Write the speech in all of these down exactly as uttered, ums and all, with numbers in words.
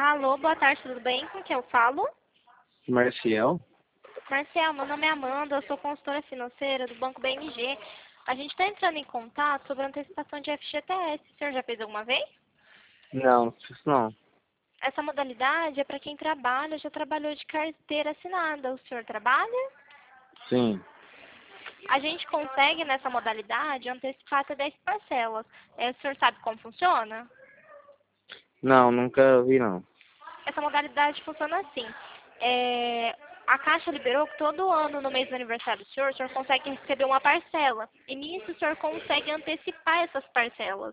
Alô, boa tarde, tudo bem? Com quem eu falo? Marcial? Marcel, meu nome é Amanda, eu sou consultora financeira do Banco B M G. A gente está entrando em contato sobre a antecipação de F G T S. O senhor já fez alguma vez? Não, isso não. Essa modalidade é para quem trabalha, já trabalhou de carteira assinada. O senhor trabalha? Sim. A gente consegue, nessa modalidade, antecipar até dez parcelas. É, o senhor sabe como funciona? Não, nunca vi não. Essa modalidade funciona assim. É, a Caixa liberou que todo ano, no mês do aniversário do senhor, o senhor consegue receber uma parcela. E nisso o senhor consegue antecipar essas parcelas.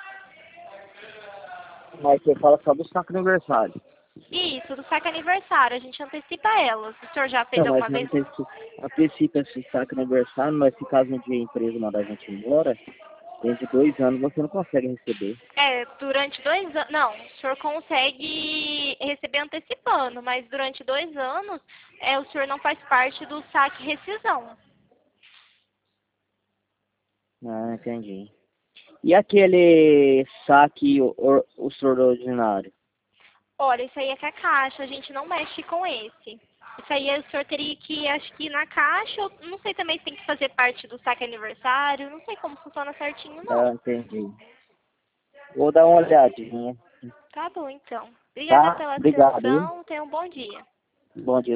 Mas você fala só do saco aniversário. Isso, do saque aniversário, a gente antecipa elas. O senhor já fez Não, mas alguma não vez? antecipa, antecipa esse saco aniversário, mas se caso um dia a empresa mandar a gente embora, dentro de dois anos você não consegue receber. É, durante dois anos. Não, o senhor consegue receber antecipando, mas durante dois anos é, o senhor não faz parte do saque rescisão. Ah, entendi. E aquele saque or, extraordinário? Olha, isso aí é com a Caixa, a gente não mexe com esse. Isso aí o senhor teria que, acho que ir na Caixa, ou não sei também se tem que fazer parte do saque aniversário, não sei como funciona certinho, Ah, não. entendi. Vou dar uma olhadinha. Tá bom, então. Obrigada Tá? pela Obrigado, viu? atenção, tenha um bom dia. Bom dia.